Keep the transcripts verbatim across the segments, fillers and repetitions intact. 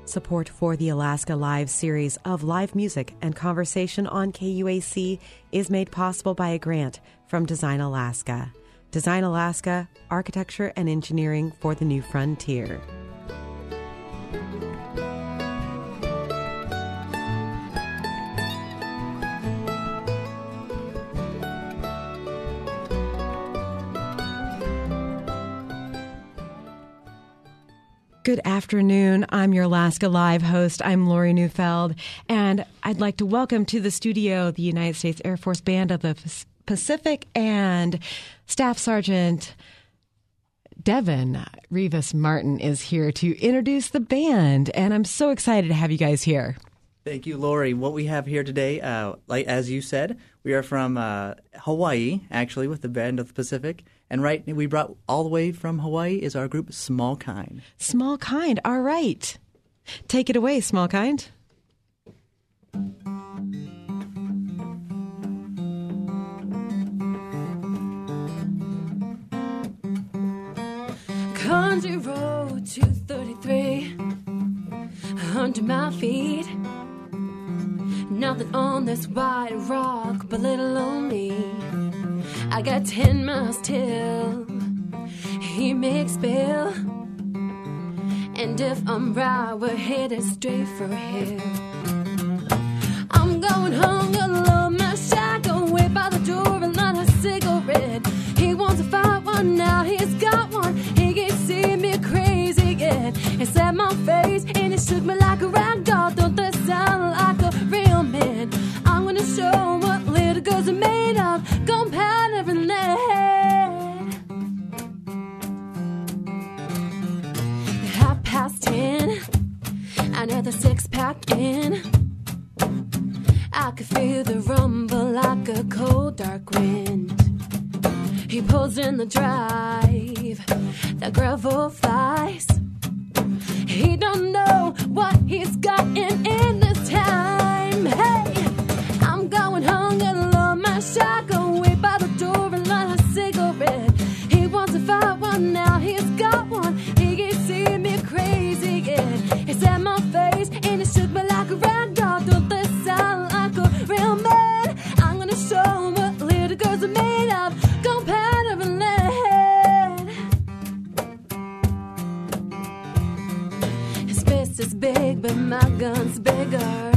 Support for the Alaska Live series of live music and conversation on K U A C is made possible by a grant from Design Alaska. Design Alaska, architecture and engineering for the new frontier. Good afternoon. I'm your Alaska Live host. I'm Lori Neufeld, and I'd like to welcome to the studio the United States Air Force Band of the Pacific and Staff Sergeant Devin Rivas Martin is here to introduce the band, and I'm so excited to have you guys here. Thank you, Lori. What we have here today, uh, like as you said, we are from uh, Hawaii, actually, with the Band of the Pacific. And right, we brought all the way from Hawaii is our group, Small Kind. Small Kind, all right. Take it away, Small Kind. Country Road two thirty-three, under my feet. Nothing on this white rock but little on me. I got ten miles till he makes bail, and if I'm right, we're headed straight for hell. I'm going home, gonna load my shotgun, wait by the door and light a cigarette. He wants to fight one now, he's got one. He can't see me crazy yet. He slapped my face and it shook me like a rag doll. Don't that sound like a real man? I'm gonna show him what little girls are made of. Gunpowder and lead. Half past ten, another six pack in. I could feel the rumble like a cold dark wind. He pulls in the drive, the gravel flies. He don't know what he's got in in this time. Hey, I'm going home, gonna load my shotgun, wait by the door and light a cigarette. He wants to fight one now, he's got one. He can't see me crazy yet. He slapped my face and it shook me like a rag doll. Don't that sound like a real man? I'm gonna show him what little girls are made of. Gunpowder and lead. His fist is big, but my gun's bigger.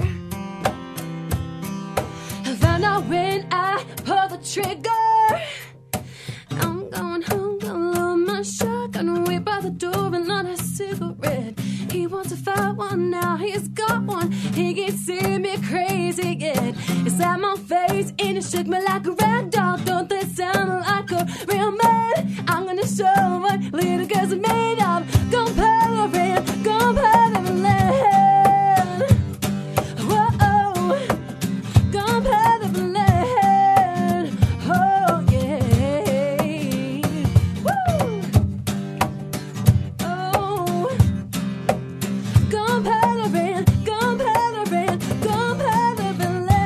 I found out when I pull the trigger. I'm going home, gonna load my shotgun, wait by the door and light a cigarette. He wants to fight one now, he's got one. He can't see me crazy yet. He slapped my face and it shook me like a rag doll. Don't that sound like a real man? I'm gonna show what little girls are made of. Gunpowder and gunpowder and lead. Whoa, gunpowder and lead. Oh yeah. Woo. Oh, gunpowder and gunpowder and gunpowder and lead.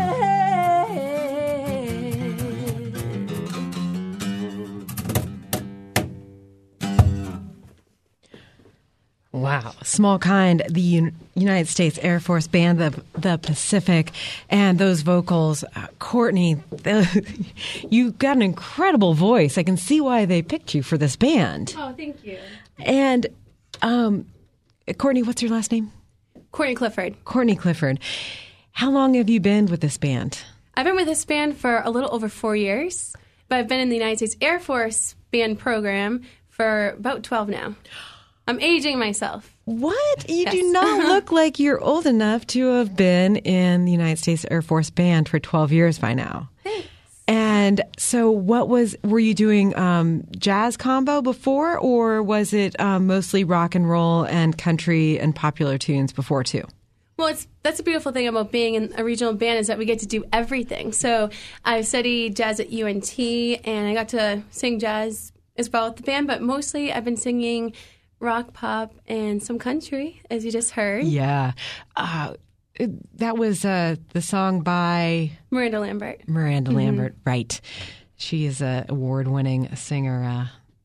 Wow. Small Kind, the Un- United States Air Force Band of the Pacific, and those vocals, uh, Courtney, you got an incredible voice. I can see why they picked you for this band. Oh, thank you. And um, Courtney, what's your last name? Courtney Clifford. Courtney Clifford. How long have you been with this band? I've been with this band for a little over four years, but I've been in the United States Air Force band program for about twelve now. I'm aging myself. What? You Yes. do not look like you're old enough to have been in the United States Air Force Band for twelve years by now. Thanks. And so what was, were you doing um, jazz combo before, or was it um, mostly rock and roll and country and popular tunes before too? Well, it's that's the beautiful thing about being in a regional band is that we get to do everything. So I studied jazz at U N T, and I got to sing jazz as well with the band, but mostly I've been singing rock, pop, and some country, as you just heard. Yeah. Uh, it, that was uh, the song by Miranda Lambert. Miranda Mm-hmm. Lambert, right. She is an award-winning singer. Uh,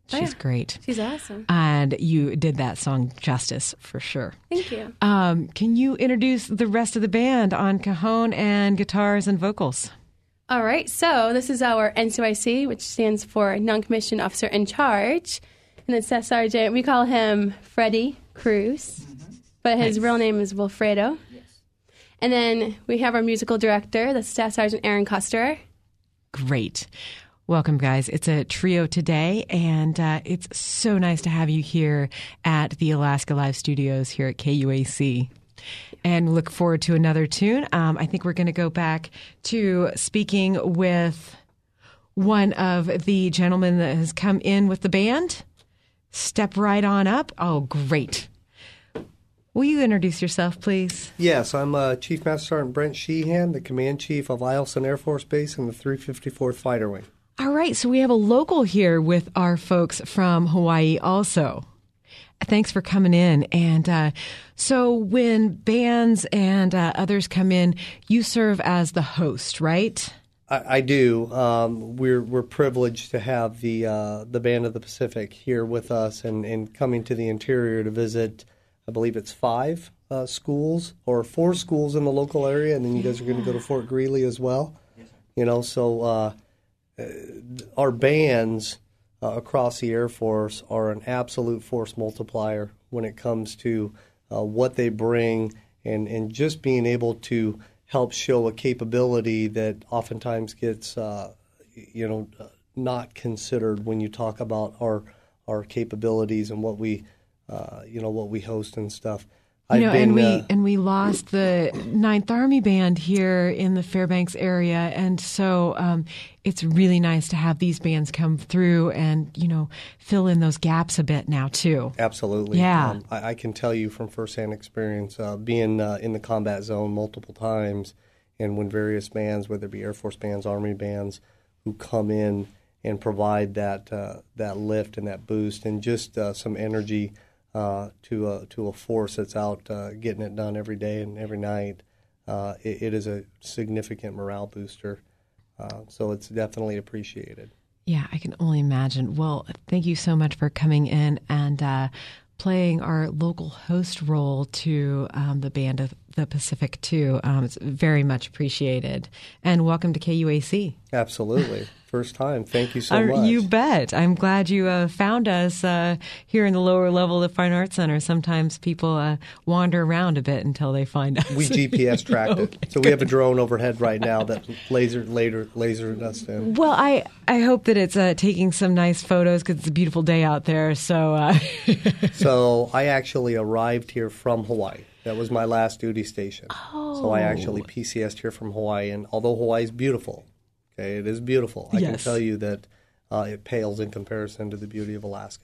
She's Oh, yeah. great. She's awesome. And you did that song justice for sure. Thank you. Um, can you introduce the rest of the band on cajon and guitars and vocals? All right, so this is our N C Y C, which stands for Non-Commissioned Officer in Charge. And then Staff Sergeant, we call him Freddie Cruz, mm-hmm. but his nice. real name is Wilfredo. Yes. And then we have our musical director, the Staff Sergeant Aaron Custer. Great. Welcome, guys. It's a trio today, and uh, it's so nice to have you here at the Alaska Live Studios here at K U A C. And look forward to another tune. Um, I think we're going to go back to speaking with one of the gentlemen that has come in with the band. Step right on up. Oh, great. Will you introduce yourself, please? Yes, I'm uh, Chief Master Sergeant Brent Sheehan, the Command Chief of Eielson Air Force Base and the three fifty-fourth Fighter Wing. All right, so we have a local here with our folks from Hawaii also. Thanks for coming in. And uh, so when bands and uh, others come in, you serve as the host, right? I, I do. Um, we're we're privileged to have the uh, the Band of the Pacific here with us and, and coming to the interior to visit, I believe it's five uh, schools or four schools in the local area, and then you guys are going to go to Fort Greely as well. Yes, sir. You know, so uh, our bands uh, across the Air Force are an absolute force multiplier when it comes to uh, what they bring and, and just being able to help show a capability that oftentimes gets, uh, you know, not considered when you talk about our our capabilities and what we, uh, you know, what we host and stuff. You know, I've been, and we uh, and we lost the Ninth Army Band here in the Fairbanks area, and so um, it's really nice to have these bands come through and, you know, fill in those gaps a bit now too. Absolutely, yeah. Um, I, I can tell you from firsthand experience, uh, being uh, in the combat zone multiple times, and when various bands, whether it be Air Force bands, Army bands, who come in and provide that uh, that lift and that boost and just uh, some energy. Uh, to a to a force that's out uh, getting it done every day and every night, uh, it, it is a significant morale booster. Uh, so it's definitely appreciated. Yeah, I can only imagine. Well, thank you so much for coming in and uh, playing our local host role to um, the Band of the Pacific too. Um, it's very much appreciated. And welcome to K U A C. Absolutely. First time. Thank you so uh, much. You bet. I'm glad you uh, found us uh, here in the lower level of the Fine Arts Center. Sometimes people uh, wander around a bit until they find us. We G P S tracked okay, it. So good. we have a drone overhead right now that laser later lasered us in. Well, I, I hope that it's uh, taking some nice photos because it's a beautiful day out there. So, uh... so I actually arrived here from Hawaii. That was my last duty station. Oh. So I actually P C S'd here from Hawaii. And although Hawaii is beautiful, okay, it is beautiful. I yes. can tell you that uh, it pales in comparison to the beauty of Alaska.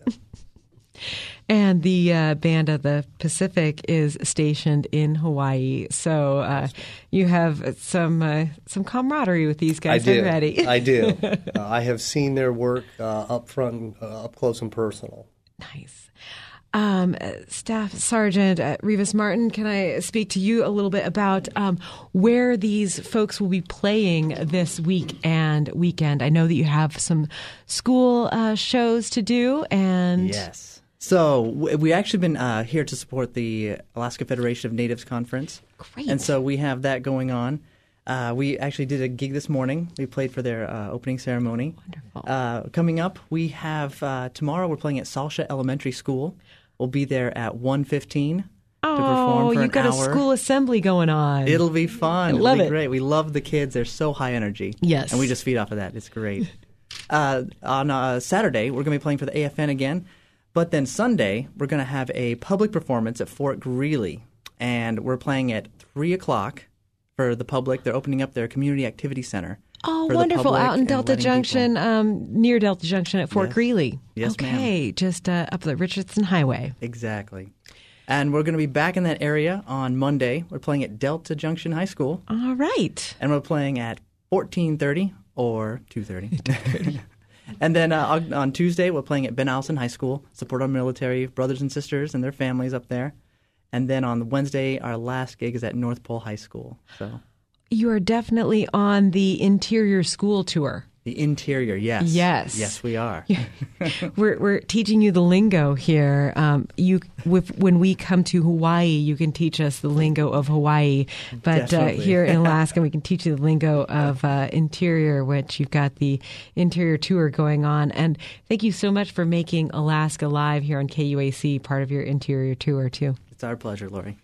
And the uh, Band of the Pacific is stationed in Hawaii, so uh, you have some uh, some camaraderie with these guys I do. already. I do. Uh, I have seen their work uh, up front, uh, up close and personal. Nice. Um, Staff Sergeant uh, Revis Martin, can I speak to you a little bit about um, where these folks will be playing this week and weekend? I know that you have some school uh, shows to do, and yes. So we've actually been uh, here to support the Alaska Federation of Natives Conference. Great. And so we have that going on. Uh, we actually did a gig this morning. We played for their uh, opening ceremony. Wonderful. Uh, coming up, we have uh, tomorrow we're playing at Salsha Elementary School. We'll be there at one fifteen oh, to perform for you've got an a hour. school assembly going on. It'll be fun. I It'll love be it. great. We love the kids. They're so high energy. Yes. And we just feed off of that. It's great. uh, on uh, Saturday, we're going to be playing for the A F N again. But then Sunday, we're going to have a public performance at Fort Greely. And we're playing at three o'clock for the public. They're opening up their community activity center. Oh, for the wonderful. public Out in and Delta letting Junction, people- um, near Delta Junction at Fort Yes. Greely. Yes, okay, ma'am. just uh, up the Richardson Highway. Exactly. And we're going to be back in that area on Monday. We're playing at Delta Junction High School. All right. And we're playing at fourteen thirty or two thirty. And then uh, on- on Tuesday, we're playing at Ben Allison High School. Support our military brothers and sisters and their families up there. And then on Wednesday, our last gig is at North Pole High School. So You are definitely on the interior school tour. The interior, yes. Yes. Yes, we are. we're we're teaching you the lingo here. Um, you, with, when we come to Hawaii, you can teach us the lingo of Hawaii. But uh, here in Alaska, we can teach you the lingo of uh, interior, which you've got the interior tour going on. And thank you so much for making Alaska Live here on K U A C part of your interior tour, too. It's our pleasure, Lori.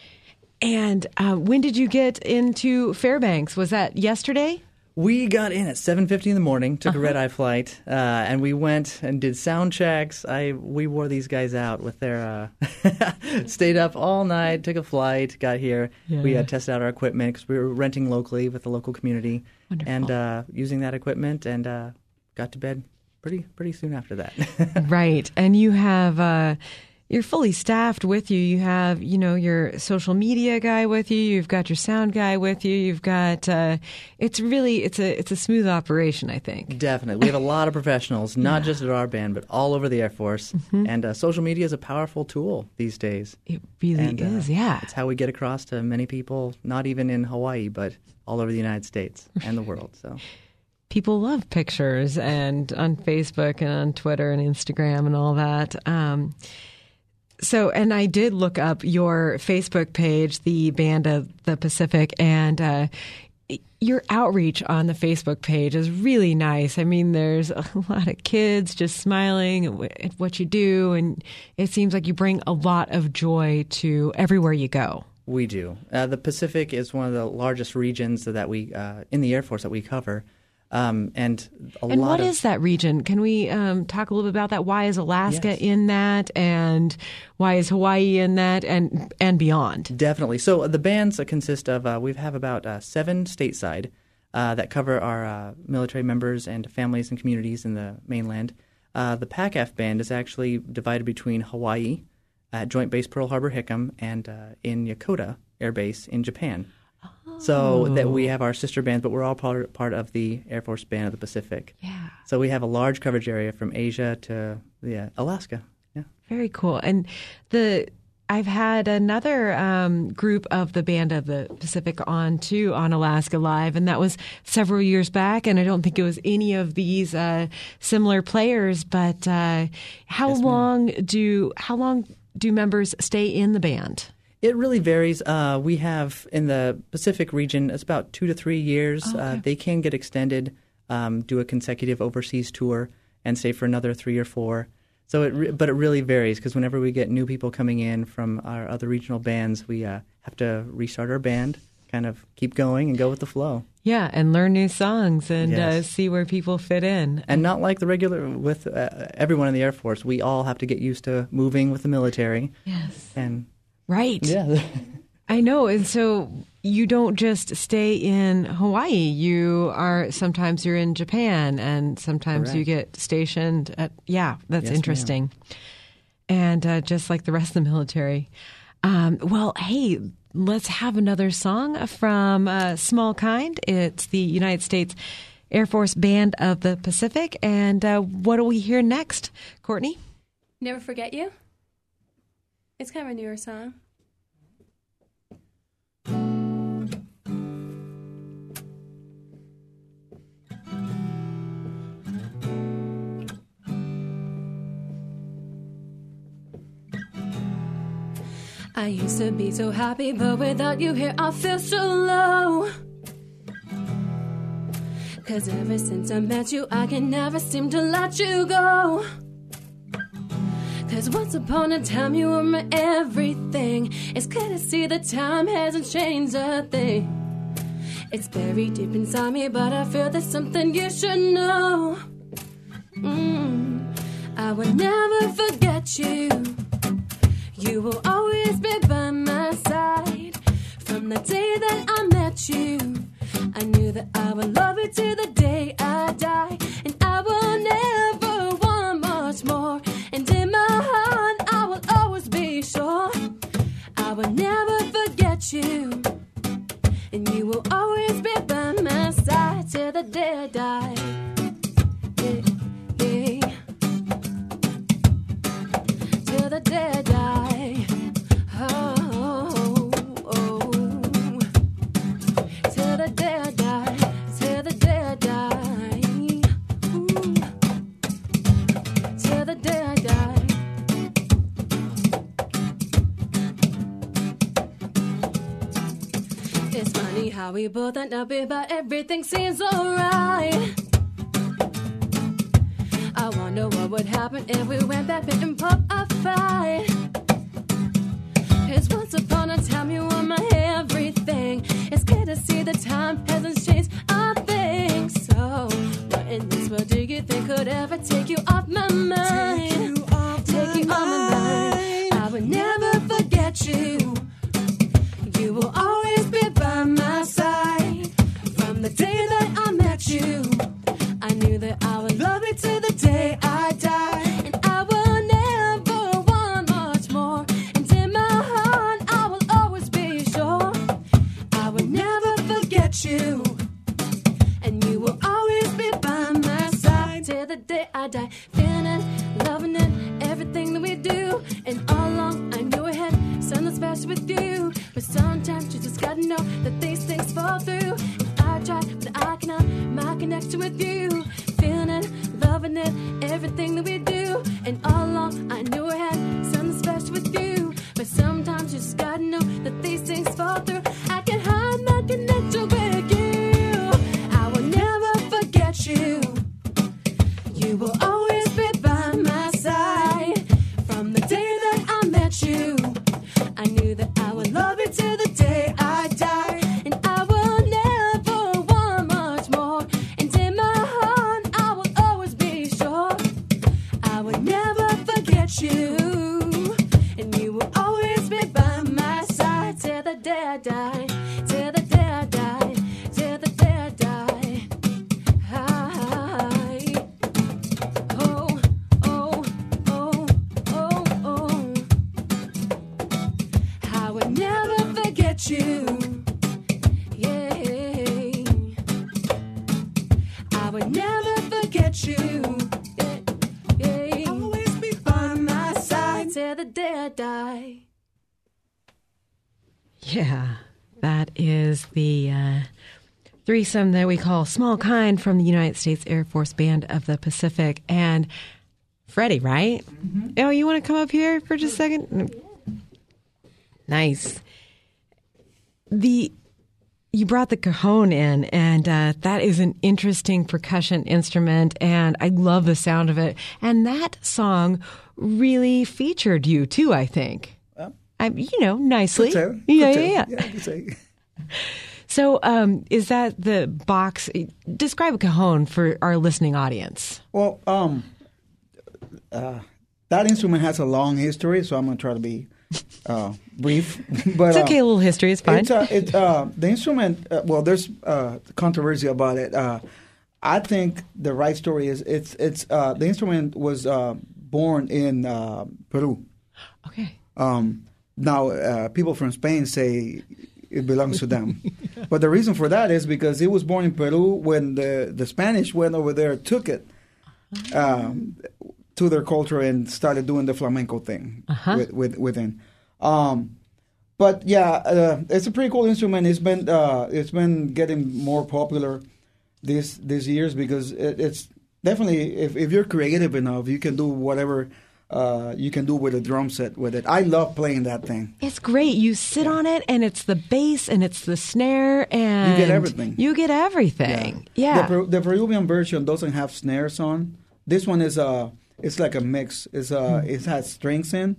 And uh, when did you get into Fairbanks? Was that yesterday? We got in at seven fifty in the morning, took uh-huh. a red-eye flight, uh, and we went and did sound checks. I We wore these guys out with their, uh, stayed up all night, took a flight, got here. Yeah. We uh, tested out our equipment because we were renting locally with the local community. Wonderful. And uh, using that equipment, and uh, got to bed pretty pretty soon after that. Right. And you have... Uh, You're fully staffed with you. You have, you know, your social media guy with you. You've got your sound guy with you. You've got. Uh, it's really it's a it's a smooth operation, I think. Definitely, we have a lot of professionals, not yeah. just at our band, but all over the Air Force. Mm-hmm. And uh, social media is a powerful tool these days. It really and, is. Uh, yeah, it's how we get across to many people, not even in Hawaii, but all over the United States and the world. So. People love pictures, and on Facebook and on Twitter and Instagram and all that. Um, So, and I did look up your Facebook page, the Band of the Pacific, and uh, your outreach on the Facebook page is really nice. I mean, there's a lot of kids just smiling at what you do, and it seems like you bring a lot of joy to everywhere you go. We do. Uh, the Pacific is one of the largest regions that we, uh, in the Air Force, that we cover. Um, and a and lot what of, is that region? Can we um, talk a little bit about that? Why is Alaska yes. in that, and why is Hawaii in that, and and beyond? Definitely. So the bands consist of uh, we have about uh, seven stateside uh, that cover our uh, military members and families and communities in the mainland. Uh, the P A C A F band is actually divided between Hawaii at Joint Base Pearl Harbor Hickam and uh, in Yokota Air Base in Japan. So that we have our sister bands, but we're all part, part of the Air Force Band of the Pacific. Yeah. So we have a large coverage area from Asia to yeah, Alaska. Yeah. Very cool. And the I've had another um, group of the Band of the Pacific on too on Alaska Live, and that was several years back. And I don't think it was any of these uh, similar players. But uh, how yes, long ma'am. do how long do members stay in the band? It really varies. Uh, we have in the Pacific region, it's about two to three years. Oh, okay. uh, they can get extended, um, do a consecutive overseas tour, and stay for another three or four. So, it re- but it really varies because whenever we get new people coming in from our other regional bands, we uh, have to restart our band, kind of keep going and go with the flow. Yeah, and learn new songs and yes. uh, see where people fit in. And not like the regular with uh, everyone in the Air Force, we all have to get used to moving with the military. Yes. And right. Yeah. I know. And so you don't just stay in Hawaii. You are sometimes you're in Japan, and sometimes Correct. you get stationed at. Yeah, that's yes, interesting. Ma'am. And uh, just like the rest of the military. Um, well, hey, let's have another song from uh, Small Kind. It's the United States Air Force Band of the Pacific. And uh, what do we hear next, Courtney? Never Forget You. It's kind of a newer song. I used to be so happy, but without you here I feel so low. 'Cause ever since I met you I can never seem to let you go. 'Cause once upon a time you were my everything. It's clear to see the time hasn't changed a thing. It's buried deep inside me, but I feel there's something you should know. Mm. I will never forget you. You will always be by my side. From the day that I met you, I knew that I would love you till the day I die. And I will never want much more. And in my heart I will always be sure I will never forget you. And you will always be by my side till the day I die. Yeah, yeah. Till the day I die. Oh, oh, oh. Till the day I die. Till How we both end up here, but everything seems alright. I wonder what would happen if we went back and put a fight. 'Cause once upon a time you were my everything. It's good to see the time hasn't changed a thing. So, what in this world do you think could ever take you off my mind? Take you off, take you off my mind. I would never forget you. You will always be by my side. From the day that I met you, I knew that I would love you to the day I die. And I will never want much more. And in my heart, I will always be sure I will never forget you. And you will always be by my side till the day I die. Feeling it, loving it, everything that we do. And all along, I knew I had something special with you. But sometimes you just gotta know that these things fall through. I try, but I cannot. My connection with you, feeling it, loving it, everything that we do. And all along, I knew I had something special with you. But sometimes you just gotta know that these things fall through. I can hide my connection with you. I will never forget you. You will always be by my side. From the day that I met you, I knew that I would love you till the day I die. And I will never want much more. And in my heart, I will always be sure I will never forget you. And you will always be by my side till the day I die. Till the day I die. Till the day I die. I, oh, oh, oh, oh, oh. I would never forget you. Yeah. I would never forget you. Yeah. Yeah. Always be by my side till the day I die. Yeah, that is the uh, threesome that we call Small Kind from the United States Air Force Band of the Pacific. And Freddie, right? Mm-hmm. Oh, you want to come up here for just a second? Nice. The you brought the cajon in, and uh, that is an interesting percussion instrument, and I love the sound of it. And that song really featured you too, I think. Well, I, you know, nicely. Could say. Yeah, Could yeah, yeah. yeah. I could say. So, um, is that the box? Describe a cajon for our listening audience. Well, um, uh, that instrument has a long history, so I'm going to try to be uh, brief. But it's okay, uh, a little history is fine. It's, uh, it, uh, the instrument, uh, well, there's uh, controversy about it. Uh, I think the right story is it's it's uh, the instrument was uh, born in uh, Peru. Okay. Um, now, uh, people from Spain say it belongs to them. But the reason for that is because it was born in Peru when the, the Spanish went over there, took it um, to their culture and started doing the flamenco thing uh-huh. with, with, within. Um, but yeah, uh, it's a pretty cool instrument. It's been uh, it's been getting more popular these these years because it, it's definitely, if, if you're creative enough, you can do whatever Uh, you can do with a drum set with it. I love playing that thing. It's great. You sit yeah. on it, and it's the bass, and it's the snare, and you get everything. You get everything. Yeah. yeah. The, Peru- the Peruvian version doesn't have snares on. This one is uh, it's like a mix. It's uh, mm. it has strings in.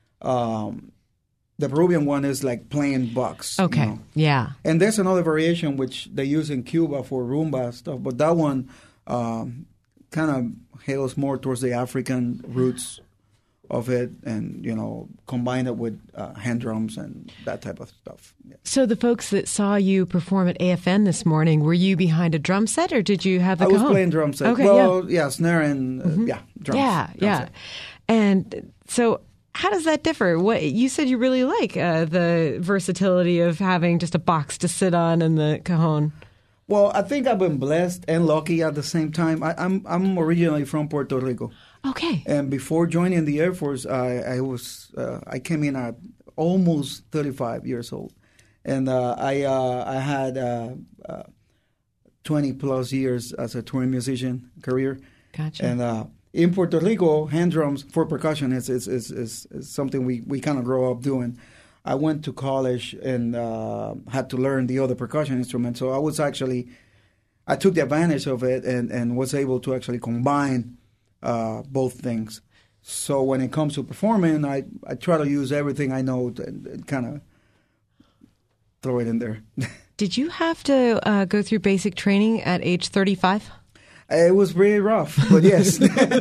Um, the Peruvian one is like plain box. Okay. You know? Yeah. And there's another variation which they use in Cuba for rumba stuff, but that one um, kind of hails more towards the African roots of it, and you know, combine it with uh, hand drums and that type of stuff. Yeah. So the folks that saw you perform at A F N this morning, were you behind a drum set, or did you have the? I cajon? was playing drum set. Okay, well, yeah. yeah, snare and uh, mm-hmm. yeah, drums. Yeah, drum yeah. set. And so, how does that differ? What you said you really like uh, the versatility of having just a box to sit on and the cajon. Well, I think I've been blessed and lucky at the same time. I, I'm I'm originally from Puerto Rico. Okay. And before joining the Air Force, I, I was uh, I came in at almost thirty-five years old, and uh, I uh, I had uh, uh, twenty plus years as a touring musician career. Gotcha. And uh, in Puerto Rico, hand drums for percussion is is is, is, is something we, we kind of grow up doing. I went to college and uh, had to learn the other percussion instruments. So I was actually, I took the advantage of it and, and was able to actually combine uh, both things. So when it comes to performing, I, I try to use everything I know to, and kind of throw it in there. Did you have to uh, go through basic training at age thirty-five? It was pretty rough, but yes.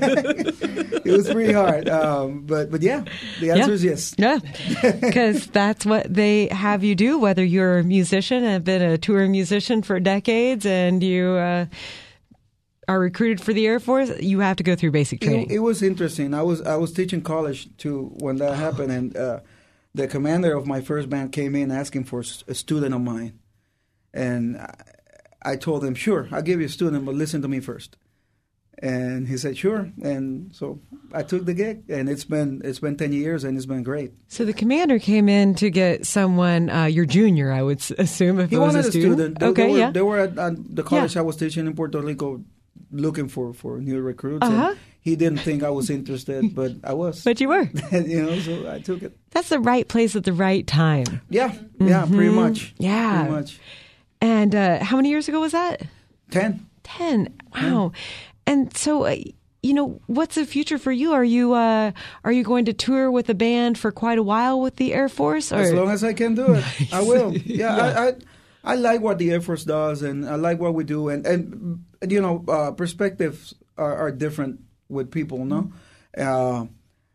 It was pretty hard. Um, but, but yeah, the answer yeah. is yes. Yeah, because that's what they have you do, whether you're a musician, have been a touring musician for decades, and you uh, are recruited for the Air Force, you have to go through basic training. It, it was interesting. I was I was teaching college too when that happened, and uh, the commander of my first band came in asking for a student of mine. And I, I told him, sure, I'll give you a student, but listen to me first. And he said, sure. And so I took the gig, and it's been it's been ten years, and it's been great. So the commander came in to get someone, uh, your junior, I would assume, if he it was wanted a student. student. They, okay, they were, yeah. They were at, at the college yeah. I was teaching in Puerto Rico looking for, for new recruits. Uh-huh. And he didn't think I was interested, but I was. But you were. You know, so I took it. That's the right place at the right time. Yeah, yeah, mm-hmm. pretty much. Yeah. Pretty much. And uh, how many years ago was that? Ten. Ten. Wow. Yeah. And so, uh, you know, what's the future for you? Are you uh, are you going to tour with a band for quite a while with the Air Force? Or? As long as I can do it, nice. I will. Yeah, yeah. I, I I like what the Air Force does, and I like what we do, and and you know, uh, perspectives are, are different with people. No, uh,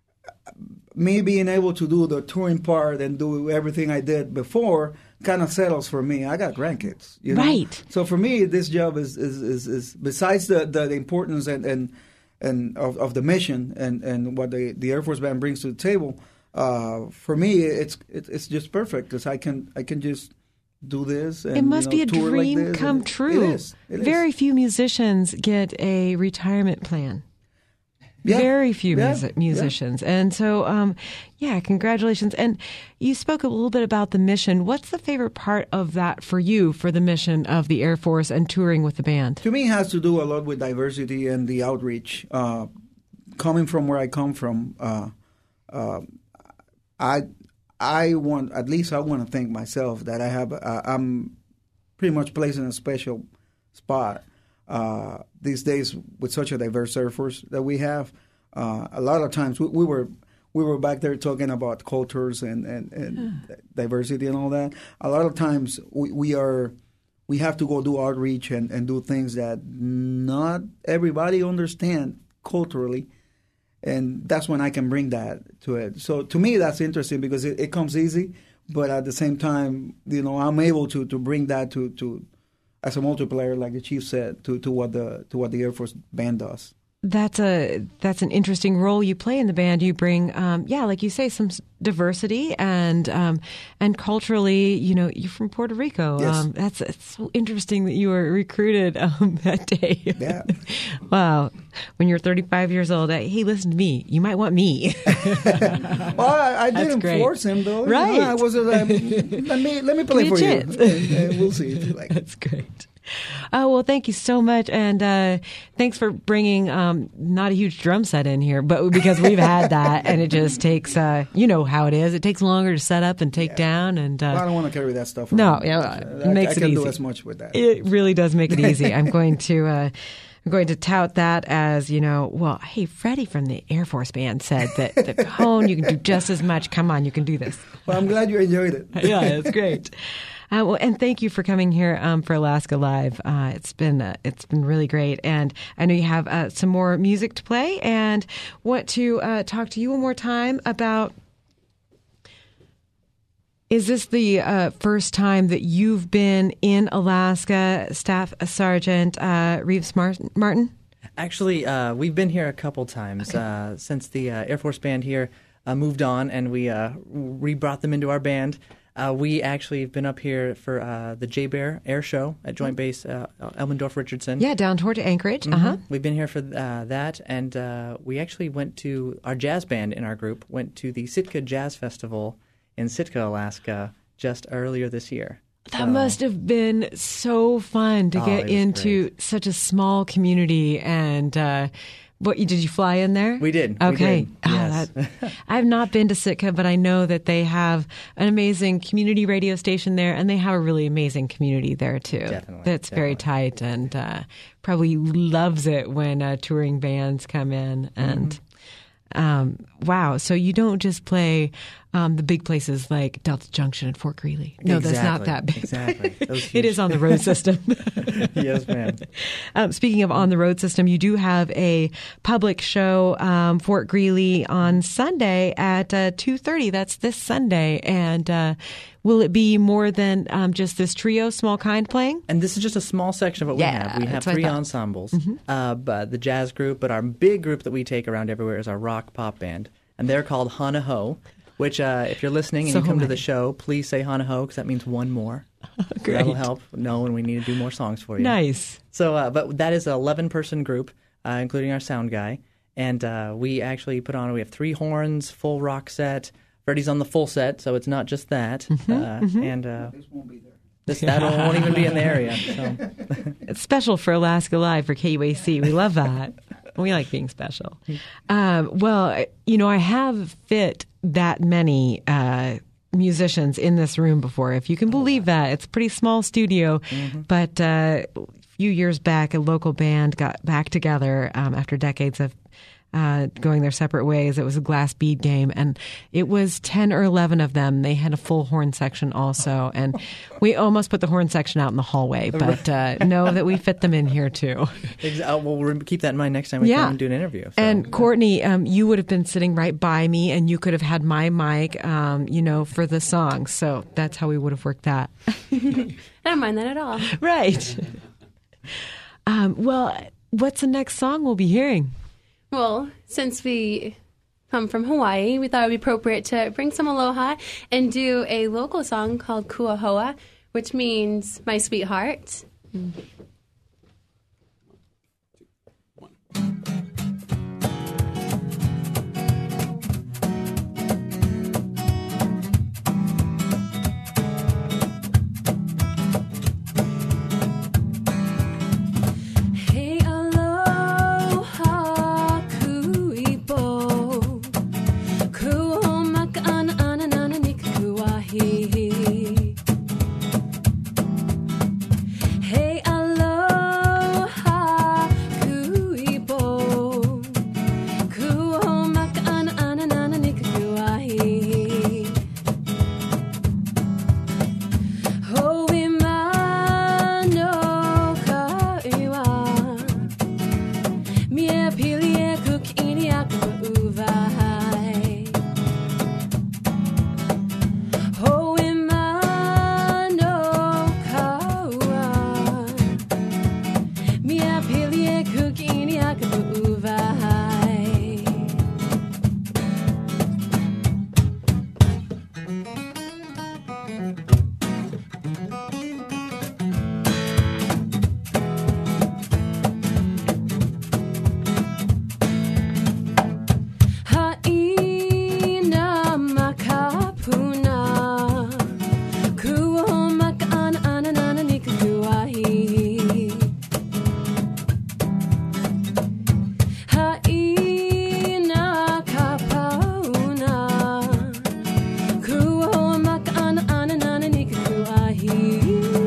me being able to do the touring part and do everything I did before kind of settles for me. I got grandkids, you know? Right. So for me, this job is is, is, is besides the, the importance and and, and of, of the mission and, and what the, the Air Force Band brings to the table. Uh, for me, it's it, it's just perfect because I can I can just do this. And, it must you know, be a dream like come it, true. It is. It Very is. few musicians get a retirement plan. Yeah. Very few yeah. mus- musicians. Yeah. And so, um, yeah, congratulations. And you spoke a little bit about the mission. What's the favorite part of that for you, for the mission of the Air Force and touring with the band? To me, it has to do a lot with diversity and the outreach. Uh, coming from where I come from, uh, uh, I I want, at least I want to think myself that I have, uh, I'm pretty much placed in a special spot. Uh, these days, with such a diverse Air Force that we have, uh, a lot of times we, we were we were back there talking about cultures and, and, and yeah. diversity and all that. A lot of times we, we are we have to go do outreach and, and do things that not everybody understand culturally, and that's when I can bring that to it. So to me, that's interesting because it, it comes easy, but at the same time, you know, I'm able to, to bring that to, to as a multiplayer, like the chief said, to, to what the to what the Air Force Band does. That's a that's an interesting role you play in the band. You bring, um, yeah, like you say, some diversity and um, and culturally, you know, you're from Puerto Rico. Yes. Um, that's it's so interesting that you were recruited um, that day. Yeah. Wow. When you're thirty-five years old, hey, listen to me. You might want me. Well, I, I didn't great. force him though. Right. You know, I was uh, let me let me play Give for me a you. chance. And, and we'll see if you like. That's great. Oh, well, thank you so much. And uh, thanks for bringing um, not a huge drum set in here, but because we've had that and it just takes, uh, you know how it is. It takes longer to set up and take Yeah. down. And uh, Well, I don't want to carry that stuff No, around. yeah, Uh, it makes I, it I can easy. do as much with that. It really does make it easy. I'm going to uh, I'm going to tout that as, you know, well, hey, Freddie from the Air Force Band said that the cone, you can do just as much. Come on, you can do this. Well, I'm glad you enjoyed it. Yeah, it's great. Uh, well, and thank you for coming here um, for Alaska Live. Uh, it's been uh, it's been really great, and I know you have uh, some more music to play, and want to uh, talk to you one more time about. Is this the uh, first time that you've been in Alaska, Staff Sergeant uh, Reeves Martin? Actually, uh, we've been here a couple times Okay. uh, since the uh, Air Force Band here uh, moved on, and we uh, re-brought them into our band. Uh, we actually have been up here for uh, the J-Bear Air Show at Joint Base uh, Elmendorf-Richardson. Yeah, down toward Anchorage. Mm-hmm. Uh-huh. We've been here for uh, that, and uh, we actually went to, our jazz band in our group went to the Sitka Jazz Festival in Sitka, Alaska, just earlier this year. That So- must have been so fun to Oh, get it was into great. such a small community and uh, What did you fly in there? We did. Okay. We did. Oh, Yes. that, I've not been to Sitka, but I know that they have an amazing community radio station there, and they have a really amazing community there too. Definitely, That's very definitely. tight, and uh, probably loves it when uh, touring bands come in. And Mm-hmm. um, wow, so you don't just play um, the big places like Delta Junction and Fort Greely. No, that's not Exactly. that big. Exactly. That was It huge. is on the road system. Yes, ma'am. Um, speaking of on the road system, you do have a public show, um, Fort Greely, on Sunday at uh, two thirty. That's this Sunday. And uh, will it be more than um, just this trio, Small Kind, playing? And this is just a small section of what Yeah, we have. We have that's what I three thought. ensembles, uh, but the jazz group, but our big group that we take around everywhere is our rock pop band, and they're called Hana Ho. Which, uh, if you're listening and So you come to many. the show, please say Hana Ho because that means one more. Great. That'll help know when we need to do more songs for you. Nice. So, uh, but that is an eleven-person group, uh, including our sound guy, and uh, we actually put on. We have three horns, full rock set. Freddie's on the full set, so it's not just that. Mm-hmm, uh, And uh, this that won't even be in the area. So. It's special for Alaska Live for K U A C. We love that. We like being special. Um, well, you know, I have fit that many uh, musicians in this room before, if you can believe that. It's a pretty small studio, Mm-hmm. but uh, a few years back, a local band got back together um, after decades of uh, going their separate ways. It was a glass bead game, and it was ten or eleven of them. They had a full horn section also, and we almost put the horn section out in the hallway, but uh, know that we fit them in here too. Ex- uh, well, we'll keep that in mind next time we Yeah. come and do an interview. So. And Courtney, um, you would have been sitting right by me, and you could have had my mic, um, you know, for the song. So that's how we would have worked that. I don't mind that at all. Right. um, well, what's the next song we'll be hearing? Well, since we come from Hawaii, we thought it would be appropriate to bring some aloha and do a local song called Kuahoa, which means my sweetheart. Hey, aloha, kuipo. Kuomaka ana ana nana nikakuahi. Hey, aloha, kuipo. Kuomaka ana ana nana nikakuahi. Ho'imano ka'iwa. Mie pilie kukini aku uvahai. Ho'imano kaua. Mie pilie kukini aku uvahai. Haina makapuna. Kuomaka ana ana nana nikakuahi. Haina kapauna. Kuomaka ana ana nana nikakuahi.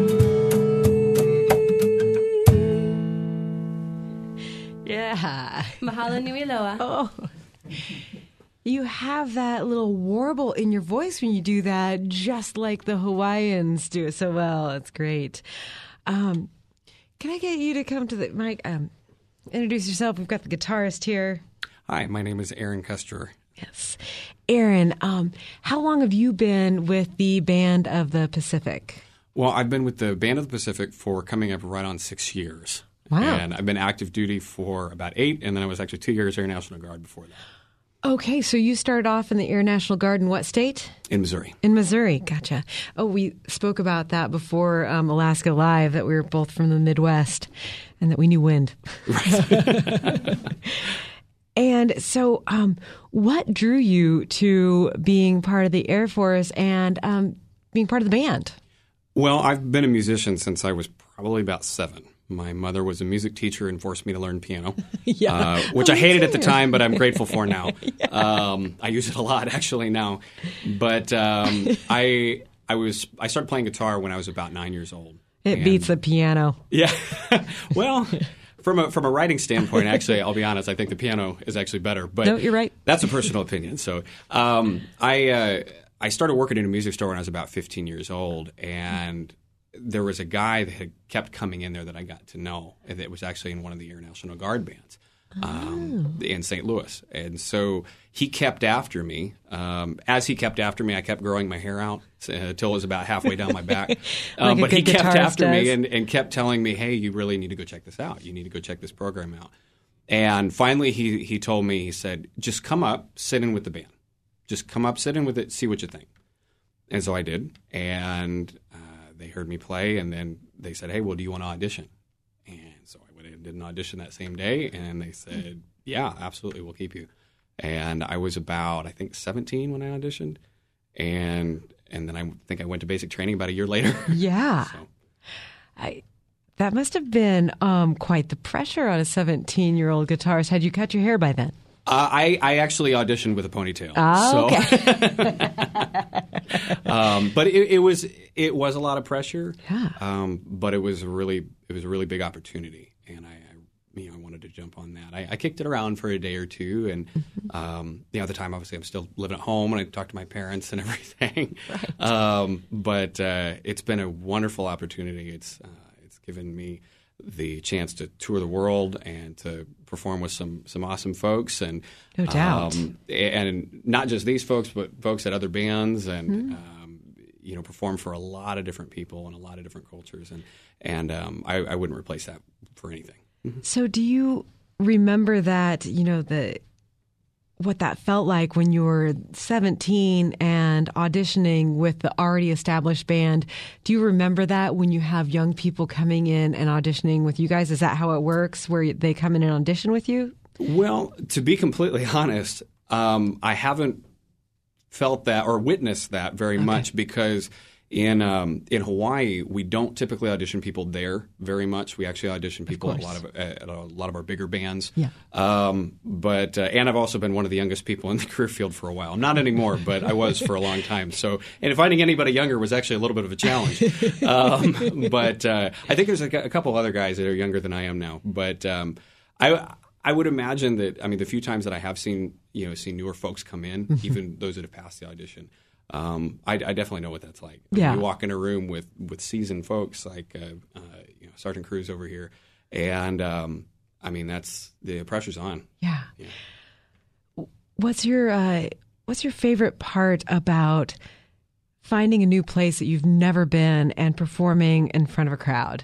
Yeah. Mahalo nui loa. Oh. You have that little warble in your voice when you do that, just like the Hawaiians do it so well. It's great. Um, can I get you to come to the mic? Um, introduce yourself. We've got the guitarist here. Hi, my name is Aaron Custer. Yes. Aaron, um, how long have you been with the Band of the Pacific? Well, I've been with the Band of the Pacific for coming up right on six years. Wow. And I've been active duty for about eight, and then I was actually two years Air National Guard before that Okay, so you started off in the Air National Guard in what state? in Missouri. In Missouri. Gotcha. Oh, we spoke about that before um, Alaska Live, that we were both from the Midwest and that we knew wind. Right. And so um, what drew you to being part of the Air Force and um, being part of the band? Well, I've been a musician since I was probably about seven. My mother was a music teacher and forced me to learn piano, Yeah. uh, which Oh, I hated me at the too. time, but I'm grateful for now. um, I use it a lot actually now. But um, I I was I started playing guitar when I was about nine years old. It And- beats the piano. Yeah. Well, from a from a writing standpoint, actually, I'll be honest. I think the piano is actually better. But No, you're right. That's a personal opinion. So um, I uh, I started working in a music store when I was about fifteen years old, and there was a guy that had kept coming in there that I got to know, and that was actually in one of the Air National Guard bands um, in Saint Louis. And so he kept after me. Um, as he kept after me, I kept growing my hair out uh, until it was about halfway down my back. Um, Like a but he good kept guitarist after me does. and, and kept telling me, hey, you really need to go check this out. You need to go check this program out. And finally he, he told me, he said, just come up, sit in with the band. Just come up, sit in with it, see what you think. And so I did. And uh, they heard me play, and then they said, hey, well, do you want to audition? And so I went in and did an audition that same day, and they said, yeah, absolutely, we'll keep you. And I was about, I think, seventeen when I auditioned. And and then I think I went to basic training about a year later. Yeah. So, I, that must have been um, quite the pressure on a seventeen-year-old guitarist. Had you cut your hair by then? Uh, I, I actually auditioned with a ponytail. Ah, so, okay. um, but it, it was it was a lot of pressure. Yeah. Um, but it was a really it was a really big opportunity, and I, I you know I wanted to jump on that. I, I kicked it around for a day or two, and Mm-hmm. um, you know at the time obviously I'm still living at home, and I talked to my parents and everything. Right. Um, but uh, it's been a wonderful opportunity. It's uh, it's given me the chance to tour the world and to perform with some some awesome folks, and No doubt. um, and not just these folks, but folks at other bands, and Mm-hmm. um, you know, perform for a lot of different people and a lot of different cultures, and and um, I, I wouldn't replace that for anything. So do you remember that, you know, the what that felt like when you were seventeen and auditioning with the already established band? Do you remember that when you have young people coming in and auditioning with you guys? Is that how it works, where they come in and audition with you? Well, to be completely honest, um, I haven't felt that or witnessed that very Okay. much, because in um, in Hawaii we don't typically audition people there very much. We actually audition people at a lot of at a lot of our bigger bands. Yeah. Um, but uh, and I've also been one of the youngest people in the career field for a while. Not anymore, but I was for a long time. So, and finding anybody younger was actually a little bit of a challenge. um, but uh, I think there's a, a couple other guys that are younger than I am now. But um, I. I would imagine that, I mean, the few times that I have seen, you know, seen newer folks come in, even those that have passed the audition, um, I, I definitely know what that's like. I mean, Yeah. you walk in a room with, with seasoned folks like, uh, uh, you know, Sergeant Cruz over here, and, um, I mean, that's, the pressure's on. Yeah. Yeah. What's your uh, what's your favorite part about finding a new place that you've never been and performing in front of a crowd?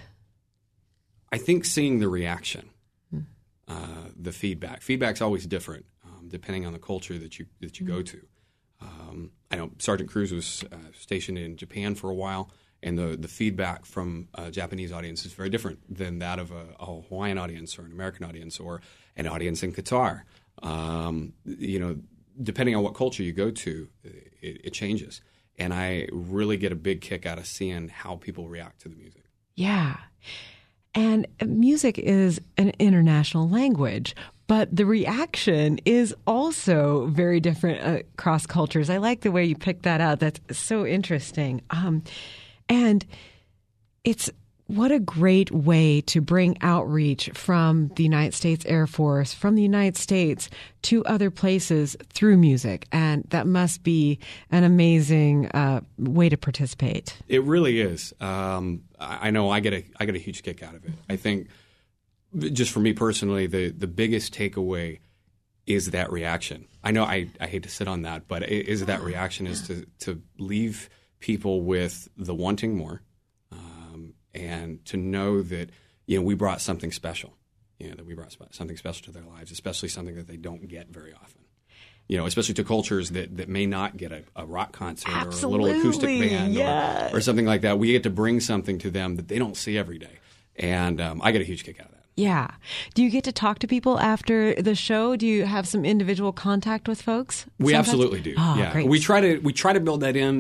I think seeing the reaction, uh, the feedback. Feedback's always different, um, depending on the culture that you that you go to. Um, I know Sergeant Cruz was uh, stationed in Japan for a while, and the the feedback from a Japanese audience is very different than that of a, a Hawaiian audience or an American audience or an audience in Qatar. Um, you know, depending on what culture you go to, it, it changes. And I really get a big kick out of seeing how people react to the music. Yeah. And music is an international language, but the reaction is also very different across cultures. I like the way you picked that out. That's so interesting. Um, and it's what a great way to bring outreach from the United States Air Force, from the United States to other places through music. And that must be an amazing uh, way to participate. It really is. Um, I I know I get a I get a huge kick out of it. I think, just for me personally, the the biggest takeaway is that reaction. I know I, I hate to sit on that, but it is that reaction is to to leave people with the wanting more, um, and to know that, you know, we brought something special. You know, that we brought sp- something special to their lives, especially something that they don't get very often. You know, especially to cultures that, that may not get a, a rock concert Absolutely, or a little acoustic band yes. or, or something like that. We get to bring something to them that they don't see every day. And um, I get a huge kick out of that. Yeah. Do you get to talk to people after the show? Do you have some individual contact with folks? We sometimes? absolutely do. Oh, yeah. great. We try to we try to build that in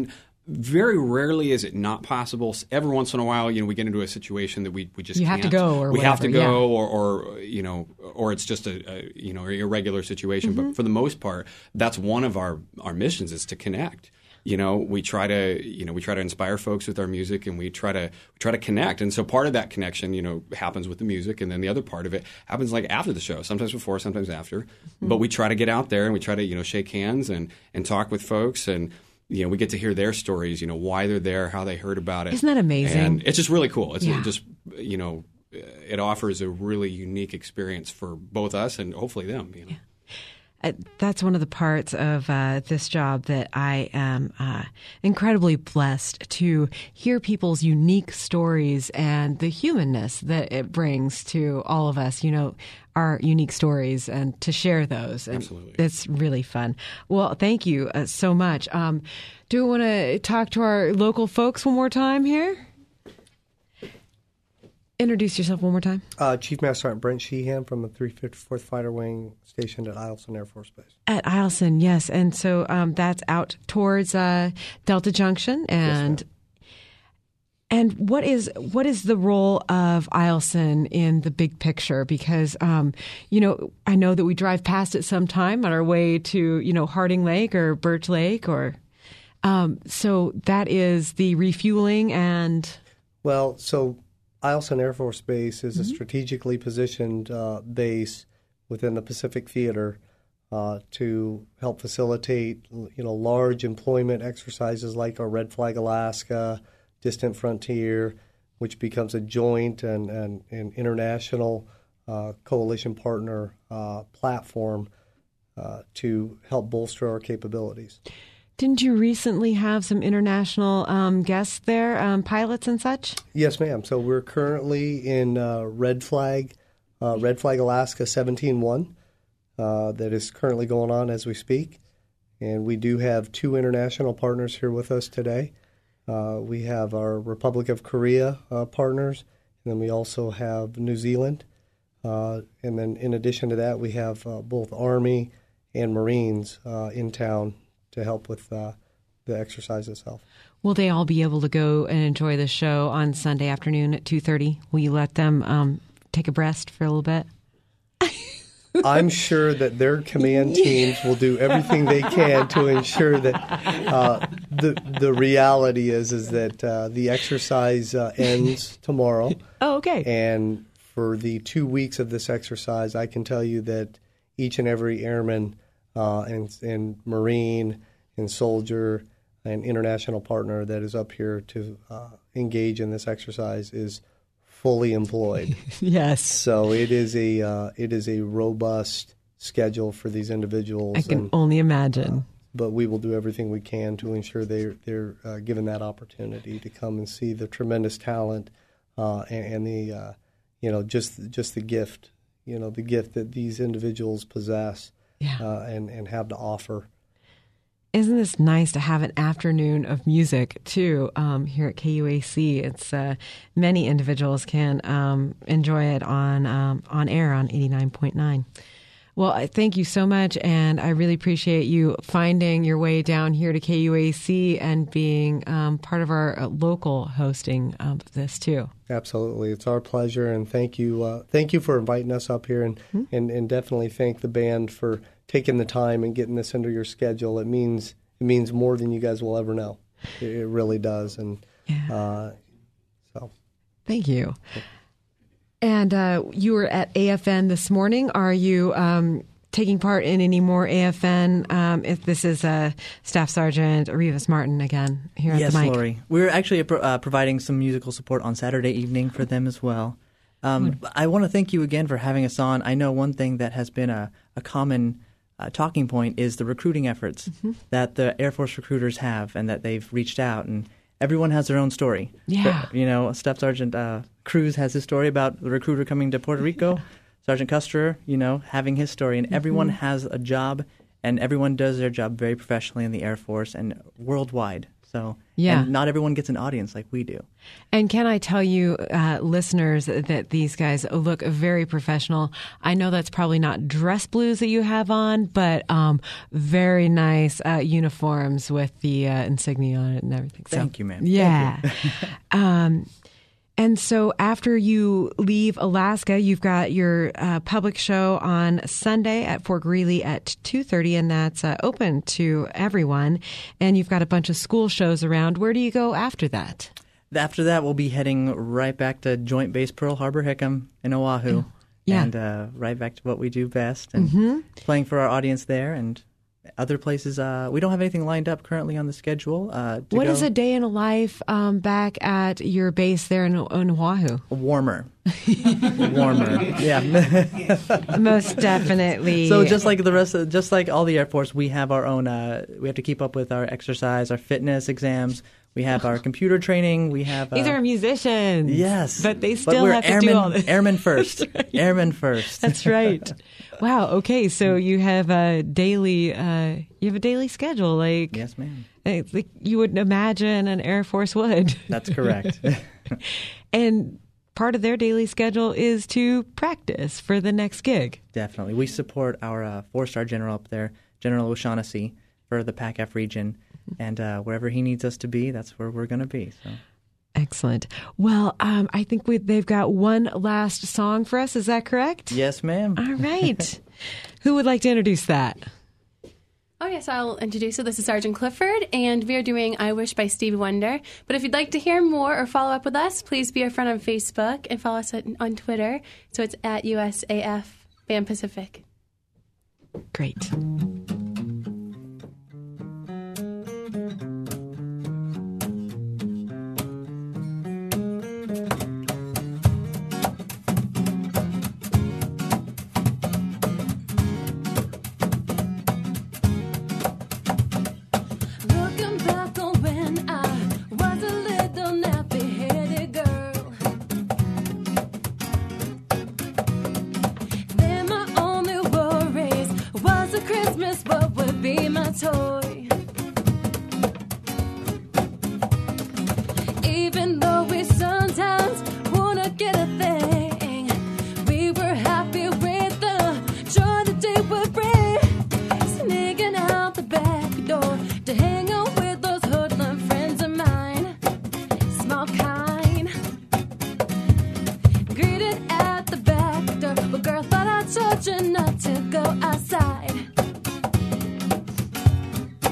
very rarely is it not possible. Every once in a while, you know, we get into a situation that we, we just You can't. have to go or we have to whatever, go, yeah. or, or you know, or it's just a, a you know irregular situation. Mm-hmm. But for the most part, that's one of our our missions is to connect. You know, we try to you know we try to inspire folks with our music, and we try to we try to connect. And so part of that connection, you know, happens with the music, and then the other part of it happens like after the show, sometimes before, sometimes after. Mm-hmm. But we try to get out there and we try to you know shake hands and and talk with folks and. You know, we get to hear their stories, you know, why they're there, how they heard about it. Isn't that amazing? And it's just really cool. It's Yeah. just, you know, it offers a really unique experience for both us and hopefully them, you know. Yeah. Uh, that's one of the parts of uh, this job that I am uh, incredibly blessed to hear people's unique stories and the humanness that it brings to all of us, you know, our unique stories and to share those. And Absolutely. It's really fun. Well, thank you uh, so much. Um, do we want to talk to our local folks one more time here? Introduce yourself one more time. Uh, Chief Master Sergeant Brent Sheehan from the three fifty-fourth Fighter Wing stationed at Eielson Air Force Base. At Eielson, yes. And so um, that's out towards uh, Delta Junction. And Yes, and what is what is the role of Eielson in the big picture? Because, um, you know, I know that we drive past it sometime on our way to, you know, Harding Lake or Birch Lake. or um, So that is the refueling and... Well, so Eielson Air Force Base is a strategically positioned uh, base within the Pacific Theater uh, to help facilitate, you know, large employment exercises like our Red Flag Alaska, Distant Frontier, which becomes a joint and, and, and international uh, coalition partner uh, platform uh, to help bolster our capabilities. Didn't you recently have some international um, guests there, um, pilots and such? Yes, ma'am. So we're currently in uh, Red Flag, uh, Red Flag Alaska seventeen one, uh, that is currently going on as we speak. And we do have two international partners here with us today. Uh, we have our Republic of Korea uh, partners, and then we also have New Zealand. Uh, and then in addition to that, we have uh, both Army and Marines uh, in town to help with uh, the exercise itself. Will they all be able to go and enjoy the show on Sunday afternoon at two thirty? Will you let them um, take a breast for a little bit? I'm sure that their command teams will do everything they can to ensure that uh, the the reality is is that uh, the exercise uh, ends tomorrow. Oh, okay. And for the two weeks of this exercise, I can tell you that each and every airman uh, and, and Marine and soldier and international partner that is up here to uh, engage in this exercise is fully employed. Yes. So it is a uh, it is a robust schedule for these individuals. I can and, only imagine. Uh, but we will do everything we can to ensure they're they're uh, given that opportunity to come and see the tremendous talent uh, and, and the uh, you know just just the gift you know the gift that these individuals possess Yeah. uh, and and have to offer. Isn't this nice to have an afternoon of music, too, um, here at K U A C? It's uh, many individuals can um, enjoy it on um, on air on eighty-nine point nine. Well, I thank you so much, and I really appreciate you finding your way down here to K U A C and being um, part of our uh, local hosting of this, too. Absolutely. It's our pleasure, and thank you uh, thank you for inviting us up here, and, mm-hmm. and, and definitely thank the band for taking the time and getting this into your schedule. It means it means more than you guys will ever know. It, it really does, and yeah. uh, so thank you. And uh, you were at A F N this morning. Are you um, taking part in any more A F N? Um, if this is uh, Staff Sergeant Rivas Martin again here at yes, the mic. Yes, Lori. We're actually uh, providing some musical support on Saturday evening for them as well. Um, I want to thank you again for having us on. I know one thing that has been a, a common uh, talking point is the recruiting efforts mm-hmm. that the Air Force recruiters have and that they've reached out. And everyone has their own story. Yeah. But, you know, Staff Sergeant uh, Cruz has his story about the recruiter coming to Puerto Rico. Sergeant Custer, you know, having his story. And mm-hmm. everyone has a job, and everyone does their job very professionally in the Air Force and worldwide. So Yeah. and not everyone gets an audience like we do. And can I tell you, uh, listeners, that these guys look very professional. I know that's probably not dress blues that you have on, but um, very nice uh, uniforms with the uh, insignia on it and everything. So, Thank you, ma'am. Yeah. Thank you. um, and so after you leave Alaska, you've got your uh, public show on Sunday at Fort Greely at two thirty, and that's uh, open to everyone. And you've got a bunch of school shows around. Where do you go after that? After that, we'll be heading right back to Joint Base Pearl Harbor Hickam in Oahu. Yeah. And uh, right back to what we do best and Mm-hmm. playing for our audience there and other places. Uh, we don't have anything lined up currently on the schedule. Uh, to What go. is a day in a life um, back at your base there in, in Oahu? Warmer. Warmer. Yeah. Most definitely. So just like the rest of, just like all the Air Force, we have our own, uh, we have to keep up with our exercise, our fitness exams. We have our computer training. We have. Uh, These are musicians. Yes. But they But still we're have to airmen, do all this. Airmen first. Airmen first. That's right. Wow. Okay. So you have a daily, uh, you have a daily schedule, like, Yes, ma'am. like like you would imagine an Air Force would. That's correct. And part of their daily schedule is to practice for the next gig. Definitely. We support our uh, four-star general up there, General O'Shaughnessy, for the PACAF region. And uh, wherever he needs us to be, that's where we're going to be. So. Excellent. Well, um, I think we, they've got one last song for us. Is that correct? Yes, ma'am. All right. Who would like to introduce that? Oh, yes, I'll introduce it. This is Sergeant Clifford, and we are doing I Wish by Stevie Wonder. But if you'd like to hear more or follow up with us, please be our friend on Facebook and follow us on Twitter. So it's at U S A F Band Pacific. Great. Looking back on when I was a little nappy-headed girl, then my only worries was a Christmas, what would be my toy? Even though we sometimes wouldn't get a thing, we were happy with the joy the day would bring. Sneaking out the back door to hang out with those hoodlum friends of mine, small kind. Greeted at the back door, but girl thought I told you not to go outside.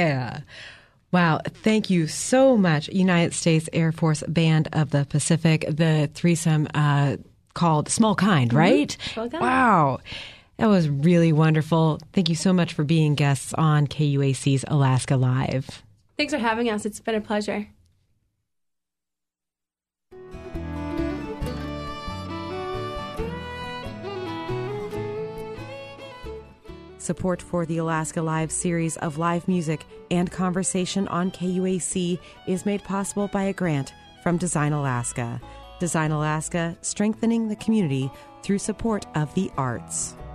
Yeah. Wow. Thank you so much, United States Air Force Band of the Pacific, the threesome uh, called Small Kind, right? Mm-hmm. Small Kind. Wow. That was really wonderful. Thank you so much for being guests on K U A C's Alaska Live. Thanks for having us. It's been a pleasure. Support for the Alaska Live series of live music and conversation on K U A C is made possible by a grant from Design Alaska. Design Alaska, strengthening the community through support of the arts.